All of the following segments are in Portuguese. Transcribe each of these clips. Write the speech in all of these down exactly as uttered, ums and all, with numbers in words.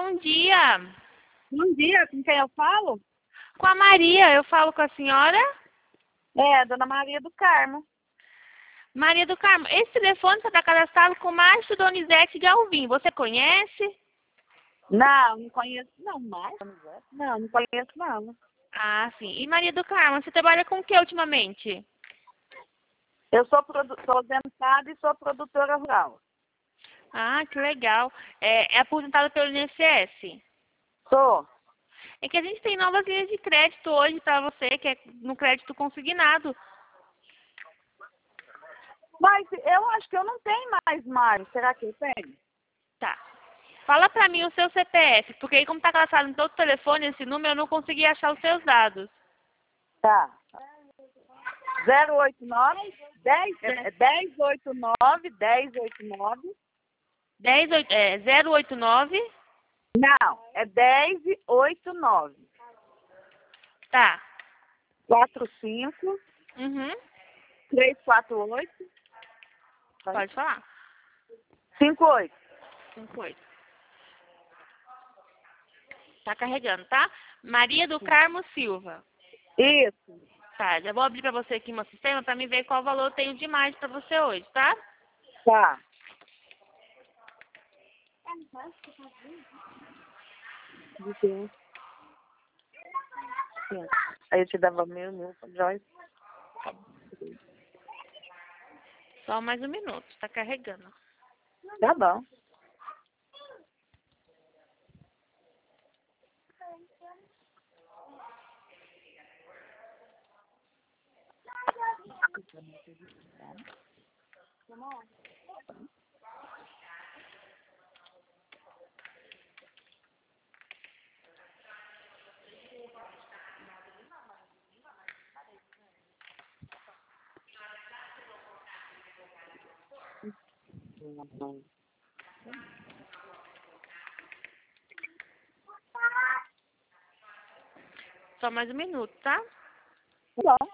bom dia. Bom dia, com quem eu falo? Com a Maria, eu falo com a senhora? É, Dona Maria do Carmo. Maria do Carmo, esse telefone está cadastrado com Márcio Donizete Galvim. Você conhece? Não, não conheço não, mais. Não, não conheço não. Ah, sim. E Maria do Carmo, você trabalha com o que ultimamente? Eu sou, produ sou aposentada e sou produtora rural. Ah, que legal. É, é aposentada pelo I N S S? Sou. É que a gente tem novas linhas de crédito hoje para você, que é no crédito consignado. Mas eu acho que eu não tenho mais Mário. Será que eu tenho? Tá. Fala pra mim o seu C P F, porque aí como tá cadastrado em todo o telefone esse número, eu não consegui achar os seus dados. Tá. zero oito nove, dez, é, dez oito nove, dez oito nove. dez, é, zero oito nove. Não, é dez oito nove. Tá. quatro cinco, Uhum. três quatro oito, Pode falar. cinco oito. cinco oito. Tá carregando, tá? Maria do Carmo Silva. Isso. Tá, já vou abrir pra você aqui meu sistema pra me ver qual valor eu tenho de mais pra você hoje, tá? Tá. Sim. Aí eu te dava mil, mil, Joyce. Só mais um minuto, tá carregando. Tá bom. Só mais um minuto, tá? Tá bom.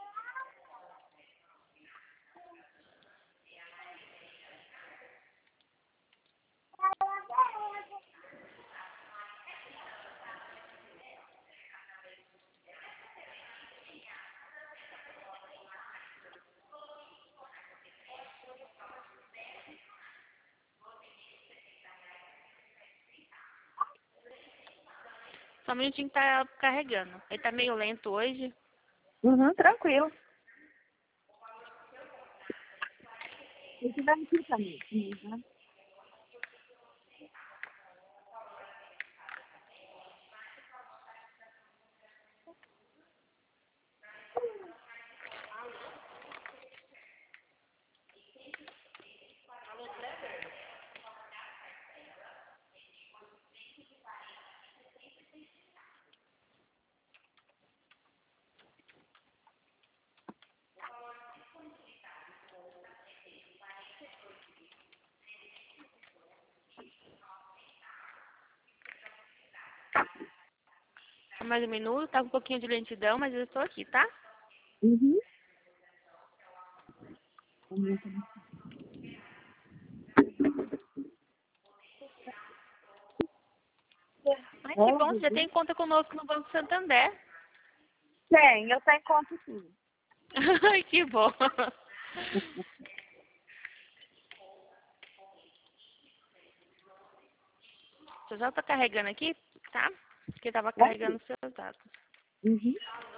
Só um minutinho que tá carregando. Ele tá meio lento hoje. Uhum, tranquilo. Se tiver aqui também. Uhum. Só mais um minuto, tá com um pouquinho de lentidão, mas eu estou aqui, tá? Uhum. Ai, que bom, você já Uhum. tem conta conosco no Banco Santander. Tem, eu tenho conta sim. Ai, que bom. Eu já tô carregando aqui, tá? Porque tava carregando Aqui. os seus dados. Uhum.